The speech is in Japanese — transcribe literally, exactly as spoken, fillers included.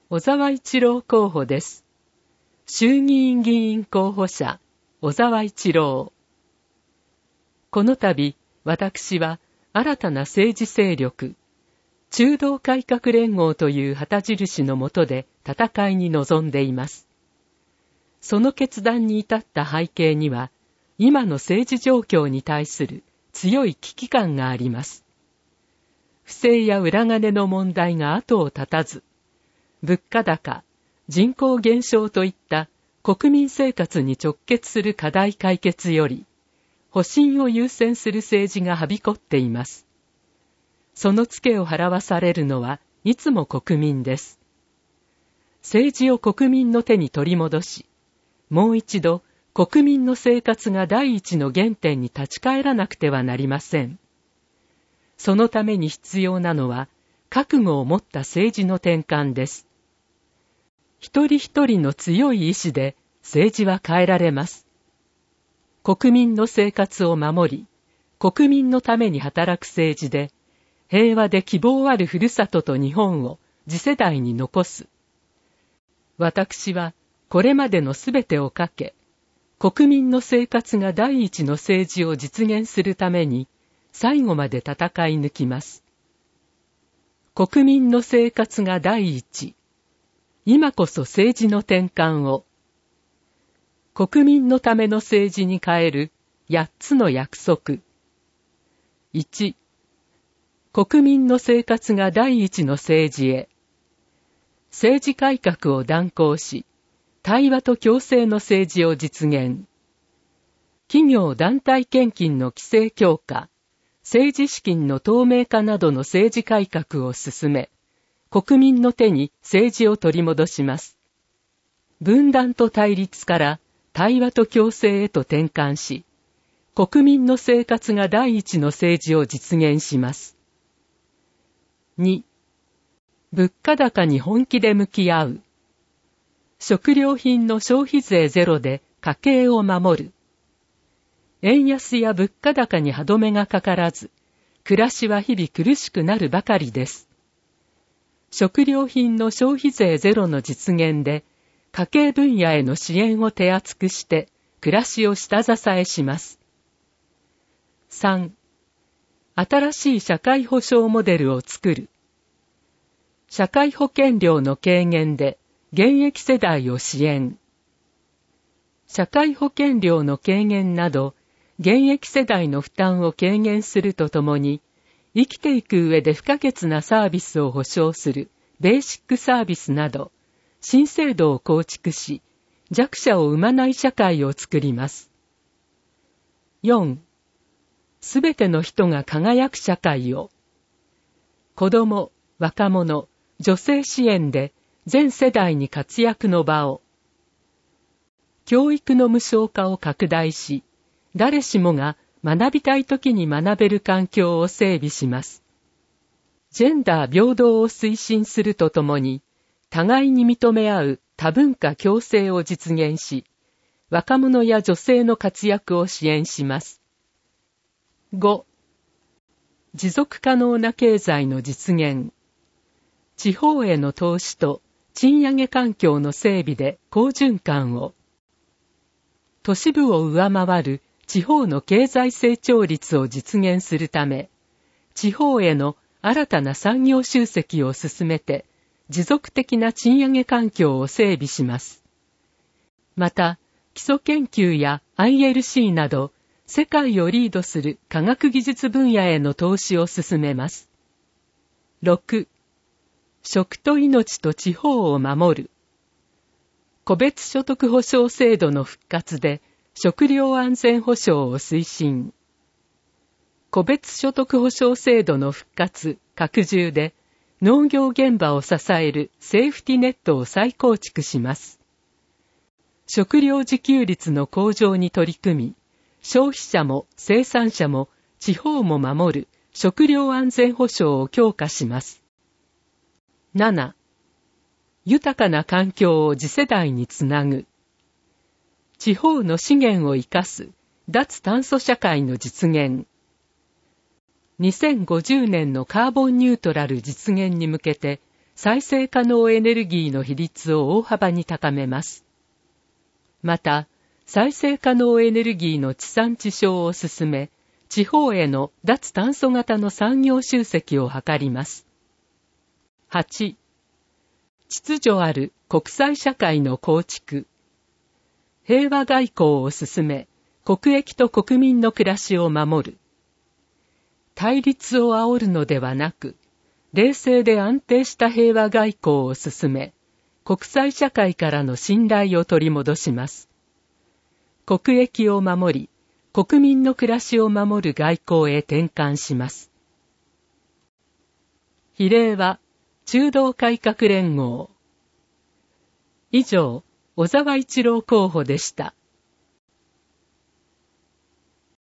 小沢一郎候補です。衆議院議員候補者、小沢一郎。この度、私は新たな政治勢力、中道改革連合という旗印の下で戦いに臨んでいます。その決断に至った背景には、今の政治状況に対する強い危機感があります。不正や裏金の問題が後を絶たず、物価高、人口減少といった国民生活に直結する課題解決より、保身を優先する政治がはびこっています。そのツケを払わされるのはいつも国民です。政治を国民の手に取り戻し、もう一度国民の生活が第一の原点に立ち返らなくてはなりません。そのために必要なのは、覚悟を持った政治の転換です。一人一人の強い意志で政治は変えられます。国民の生活を守り、国民のために働く政治で、平和で希望あるふるさとと日本を次世代に残す。私はこれまでのすべてをかけ、国民の生活が第一の政治を実現するために最後まで戦い抜きます。国民の生活が第一。今こそ政治の転換を。国民のための政治に変える八つの約束。いち、国民の生活が第一の政治へ。政治改革を断行し、対話と共生の政治を実現。企業団体献金の規制強化、政治資金の透明化などの政治改革を進め、国民の手に政治を取り戻します。分断と対立から対話と共生へと転換し、国民の生活が第一の政治を実現します。に、物価高に本気で向き合う。食料品の消費税ゼロで家計を守る。円安や物価高に歯止めがかからず、暮らしは日々苦しくなるばかりです。食料品の消費税ゼロの実現で、家計分野への支援を手厚くして、暮らしを下支えします。さん、新しい社会保障モデルを作る。社会保険料の軽減で、現役世代を支援。社会保険料の軽減など、現役世代の負担を軽減するとともに、生きていく上で不可欠なサービスを保障するベーシックサービスなど、新制度を構築し、弱者を生まない社会を作ります。よん、すべての人が輝く社会を。子ども、若者、女性支援で全世代に活躍の場を。教育の無償化を拡大し、誰しもが学びたいときに学べる環境を整備します。ジェンダー平等を推進するとともに、互いに認め合う多文化共生を実現し、若者や女性の活躍を支援します。ご、持続可能な経済の実現。地方への投資と賃上げ環境の整備で好循環を。都市部を上回る地方の経済成長率を実現するため、地方への新たな産業集積を進めて、持続的な賃上げ環境を整備します。また、基礎研究や アイエルシー など、世界をリードする科学技術分野への投資を進めます。ろく、食と命と地方を守る。個別所得保障制度の復活で、食料安全保障を推進。個別所得保障制度の復活、拡充で農業現場を支えるセーフティネットを再構築します。食料自給率の向上に取り組み、消費者も生産者も地方も守る食料安全保障を強化します。なな、豊かな環境を次世代につなぐ。地方の資源を生かす脱炭素社会の実現。にせんごじゅうねんのカーボンニュートラル実現に向けて再生可能エネルギーの比率を大幅に高めます。また、再生可能エネルギーの地産地消を進め、地方への脱炭素型の産業集積を図ります。はち、秩序ある国際社会の構築。平和外交を進め、国益と国民の暮らしを守る。対立を煽るのではなく、冷静で安定した平和外交を進め、国際社会からの信頼を取り戻します。国益を守り、国民の暮らしを守る外交へ転換します。比例は、中道改革連合。以上、小沢一郎候補でした。